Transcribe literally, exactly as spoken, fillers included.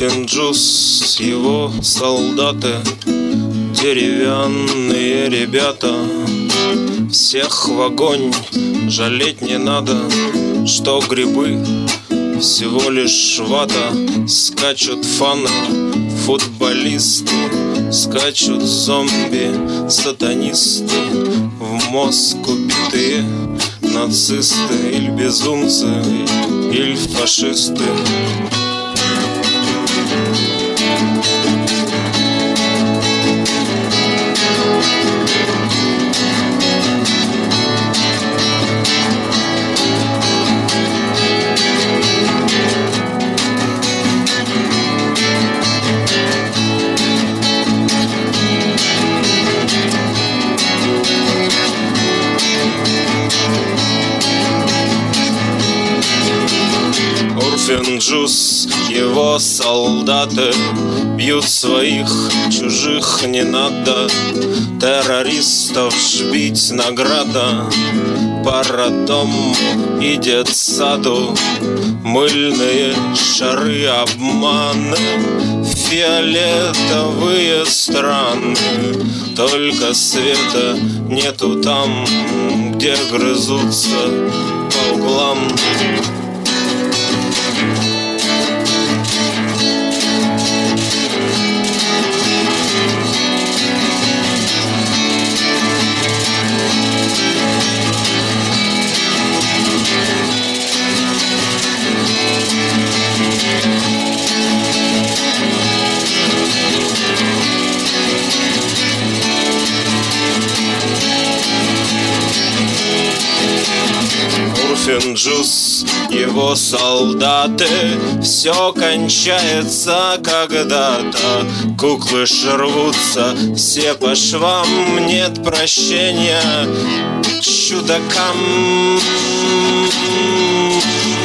Урфин-Джюс, его солдаты, деревянные ребята. Всех в огонь, жалеть не надо, что грибы всего лишь вата. Скачут фаны, футболисты, скачут зомби, сатанисты, в мозг убитые нацисты, или безумцы, или фашисты. Урфин-Джюс, его солдаты бьют своих, чужих не надо. Террористов жбить награда. По роддому и детсаду мыльные шары, обманы, фиолетовые страны. Только света нету там, где грызутся по углам. Урфин-Джюс, его солдаты, все кончается когда-то. Куклы ж рвутся все по швам, нет прощения чудакам.